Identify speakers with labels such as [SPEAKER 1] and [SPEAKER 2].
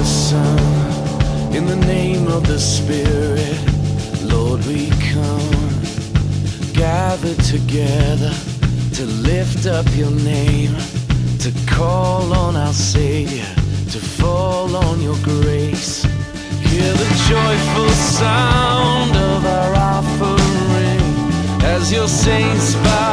[SPEAKER 1] Son, in the name of the Spirit, Lord, we come, gathered together to lift up your name, to call on our Savior, to fall on your grace. Hear the joyful sound of our offering as your saints bow